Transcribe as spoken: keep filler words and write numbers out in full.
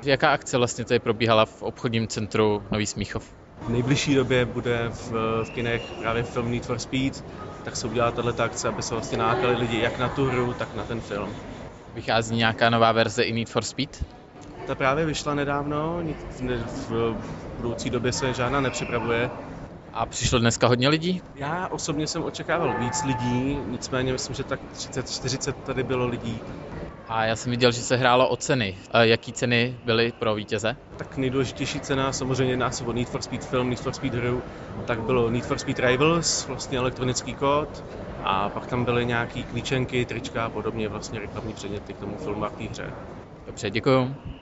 Jaká akce vlastně tady probíhala v obchodním centru Nový Smíchov? V nejbližší době bude v, v kinech právě film Need for Speed, tak se udělá tato akce, aby se vlastně nákali lidi jak na tu hru, tak na ten film. Vychází nějaká nová verze i Need for Speed? Ta právě vyšla nedávno, v budoucí době se žádná nepřipravuje. A přišlo dneska hodně lidí? Já osobně jsem očekával víc lidí, nicméně myslím, že tak třicet čtyřicet tady bylo lidí. A já jsem viděl, že se hrálo o ceny. Jaký ceny byly pro vítěze? Tak nejdůležitější cena, samozřejmě jedná se o Need for Speed film, Need for Speed hru, tak bylo Need for Speed Rivals, vlastně elektronický kód, a pak tam byly nějaký klíčenky, trička a podobně, vlastně reklamní předměty k tomu filmu a k té hře. Dobře, děkuju.